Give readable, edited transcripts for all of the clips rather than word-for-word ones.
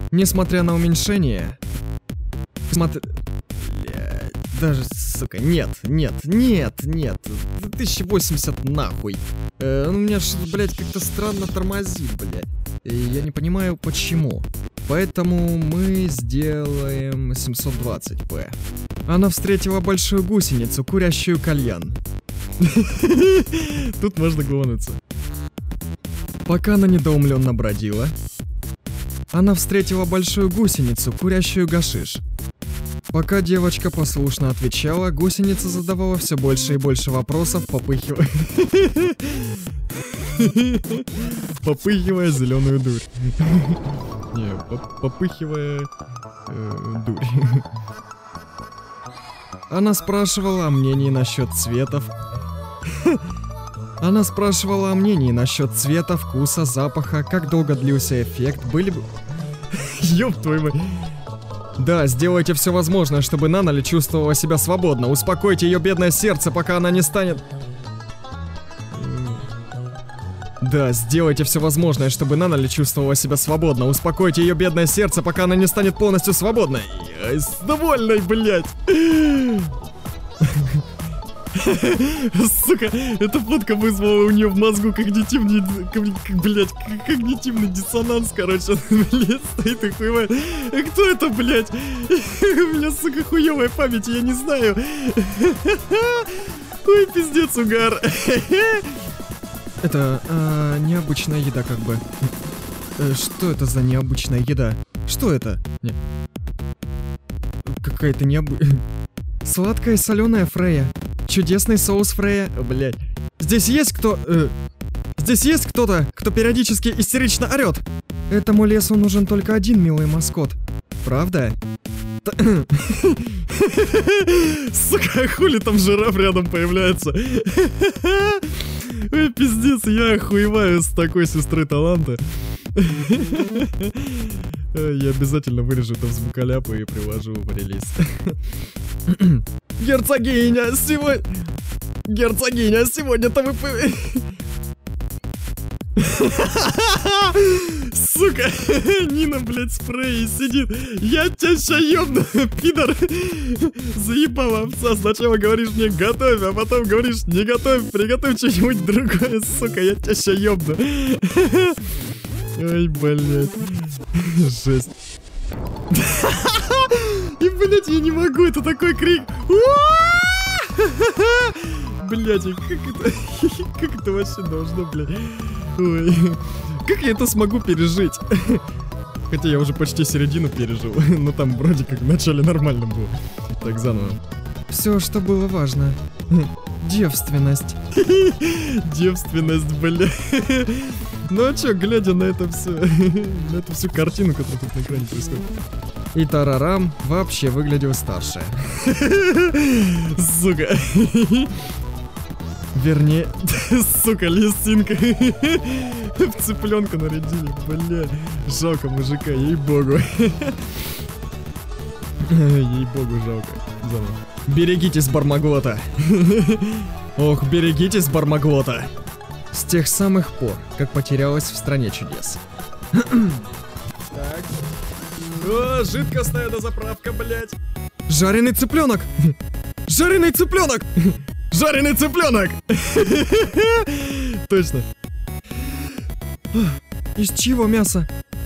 Несмотря на уменьшение... Даже, сука, нет. 1080 нахуй. У меня ж, блядь, как-то странно тормозит, блядь. И я не понимаю, почему. Поэтому мы сделаем 720p. Она встретила большую гусеницу, курящую кальян. Тут можно глонуться. Пока она недоумленно бродила, она встретила большую гусеницу, курящую гашиш. Пока девочка послушно отвечала, гусеница задавала все больше и больше вопросов, попыхивая зеленую дурь. Не, попыхивая дурь. Она спрашивала о мнении насчет цветов. Она спрашивала о мнении насчет цвета, вкуса, запаха, как долго длился эффект, были бы... Ёб твою мать. Да, сделайте все возможное, чтобы Нанали чувствовала себя свободно. Успокойте ее бедное сердце, пока она не станет... Да, сделайте все возможное, чтобы Нанали чувствовала себя свободно. Успокойте ее бедное сердце, пока она не станет полностью свободной. Довольной, блядь. Сука, эта фотка вызвала у нее в мозгу когнитивный диссонанс, короче. Блядь, стоит и хуевает. Кто это, блядь? У меня, сука, хуевая память, я не знаю. Ой, пиздец, угар. Это необычная еда, как бы. Что это за необычная еда? Что это? Какая-то сладкая соленая Фрея. Чудесный соус Фрея. Блять. Здесь есть кто-то, кто периодически истерично орет. Этому лесу нужен только один милый маскот. Правда? Сука, хули там жираф рядом появляется? Ой, пиздец, я охуеваю с такой сестры таланта. Я обязательно вырежу там звуколяпы и приложу в релиз. Герцогиня, сегодня-то вы... Сука, Нина, блядь, в спрее сидит. Я тебя ща ёбну, пидор. Заебала овца. Сначала говоришь мне готовь, а потом говоришь не готовь, приготовь что-нибудь другое, сука, я тебя ща ёбну. Ой, блядь. Жесть. И, блядь, я не могу, это такой крик. Блядь, как это вообще должно, блядь? Ой, как я это смогу пережить? Хотя я уже почти середину пережил, но там вроде как в начале нормально было. Так, заново. Все, что было важно. Девственность. Девственность, бля. Ну а чё, глядя на это все, на эту всю картину, которая тут на экране происходит. И Тарарам вообще выглядел старше. Сука. Вернее, сука, лисинка. В цыпленка нарядили, бля. Жалко мужика, ей-богу. Ей-богу, жалко. Заново. Берегитесь, Бармаглота. Ох, берегитесь, Бармаглота. С тех самых пор, как потерялась в стране чудес. Так. О, жидкостная дозаправка, блядь. Жареный цыпленок. Жареный цыпленок. Жареный цыпленок. Точно. Из чьего мяса?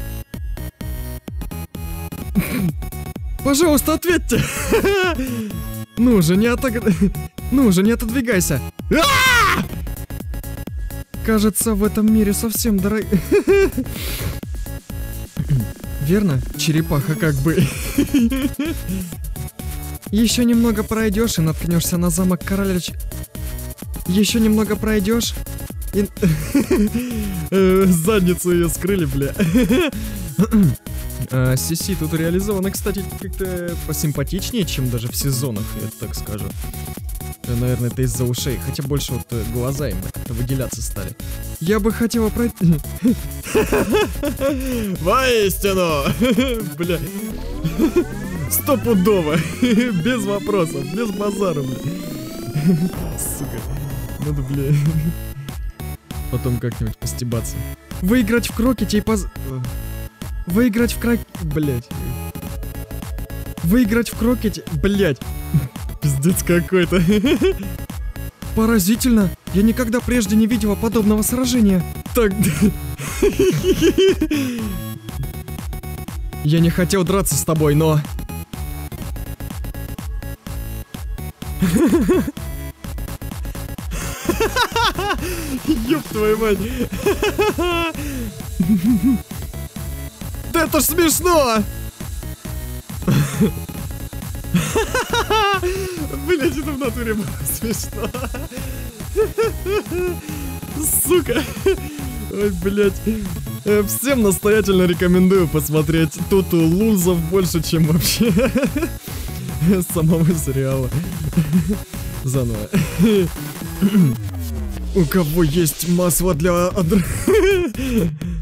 Пожалуйста, ответьте. Ну же, не отодвигайся. Кажется, в этом мире совсем дорого. Верно? Черепаха как бы. Еще немного пройдешь и наткнешься на замок короля. Еще немного пройдешь и... Задницу ее скрыли, бля. Сиси тут реализовано, кстати, как-то посимпатичнее, чем даже в сезонах, я так скажу. Наверное, это из-за ушей, хотя больше вот глаза им как-то выделяться стали. Я бы хотела пройти... Воистину! Бля. Стопудово. Без вопросов, без базара, бля. Сука. Надо, бля. Потом как-нибудь постебаться. Выиграть в крокете и Выиграть в блять. Выиграть в крокете, блять. Пиздец какой-то. Поразительно. Я никогда прежде не видела подобного сражения. Так... Я не хотел драться с тобой, но... Ёб твою мать. Да это ж смешно! Блять, это в натуре было смешно. Сука. Ой, блять. Всем настоятельно рекомендую посмотреть. Тут у лузов больше, чем вообще самого сериала. Заново. У кого есть масло для...